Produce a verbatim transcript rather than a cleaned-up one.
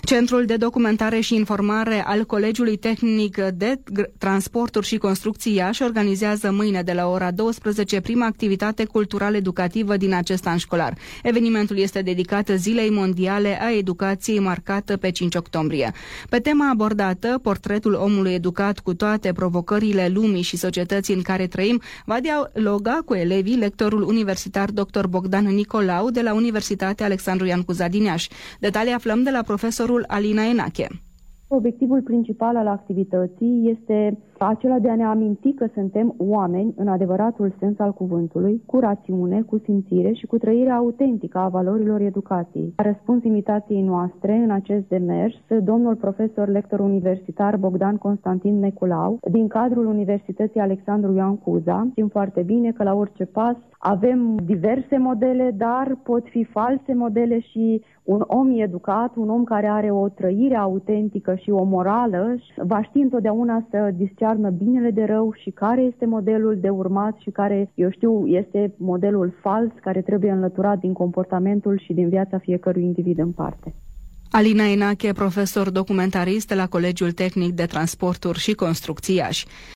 Centrul de documentare și informare al Colegiului Tehnic de Transporturi și Construcții Iași organizează mâine de la ora douăsprezece prima activitate cultural-educativă din acest an școlar. Evenimentul este dedicat Zilei Mondiale a Educației, marcată pe cinci octombrie. Pe tema abordată, portretul omului educat cu toate provocările lumii și societății în care trăim, va dialoga cu elevii lectorul universitar doctor Bogdan Nicolau de la Universitatea Alexandru Ioan Cuza din Iași. Detalii aflăm de la profesorul Alina Enache. Obiectivul principal al activității este acela de a ne aminti că suntem oameni în adevăratul sens al cuvântului, cu rațiune, cu simțire și cu trăirea autentică a valorilor educației. A răspuns invitației noastre în acest demers domnul profesor lector universitar Bogdan Constantin Neculau din cadrul Universității Alexandru Ioan Cuza. Știm foarte bine că la orice pas avem diverse modele, dar pot fi false modele și un om educat, un om care are o trăire autentică și o morală, va ști întotdeauna să discearnă binele de rău și care este modelul de urmat și care, eu știu, este modelul fals care trebuie înlăturat din comportamentul și din viața fiecărui individ în parte. Alina Enache, profesor documentarist la Colegiul Tehnic de Transporturi și Construcții Iași.